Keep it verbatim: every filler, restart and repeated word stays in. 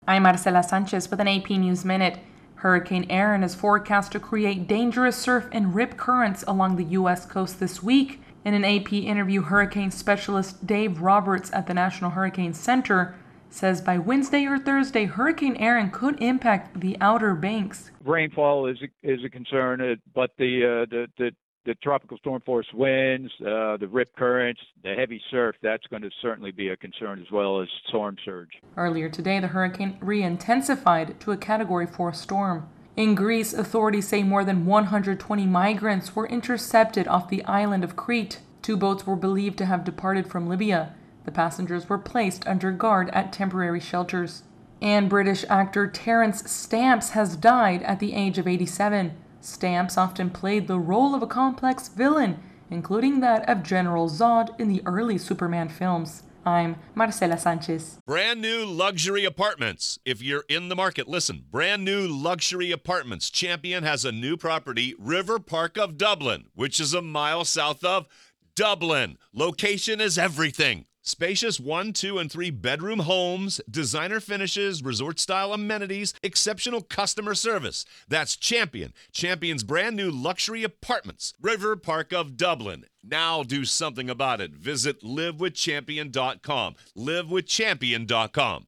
I'm Marcela Sanchez with an A P News Minute. Hurricane Erin is forecast to create dangerous surf and rip currents along the U S coast this week. In an A P interview, hurricane specialist Dave Roberts at the National Hurricane Center says by Wednesday or Thursday, Hurricane Erin could impact the Outer Banks. Rainfall is a, is a concern, uh, but the, uh, the the the tropical storm force winds, uh, the rip currents, the heavy surf, that's going to certainly be a concern, as well as storm surge. Earlier today, the hurricane re-intensified to a Category four storm. In Greece, authorities say more than one hundred twenty migrants were intercepted off the island of Crete. Two boats were believed to have departed from Libya. The passengers were placed under guard at temporary shelters. And British actor Terence Stamps has died at the age of eighty-seven. Stamps often played the role of a complex villain, including that of General Zod in the early Superman films. I'm Marcela Sanchez. Brand new luxury apartments. If you're in the market, listen. Brand new luxury apartments. Champion has a new property, River Park of Dublin, which is a mile south of Dublin. Location is everything. Spacious one, two, and three bedroom homes, designer finishes, resort-style amenities, exceptional customer service. That's Champion. Champion's brand new luxury apartments. River Park of Dublin. Now do something about it. Visit live with champion dot com. live with champion dot com.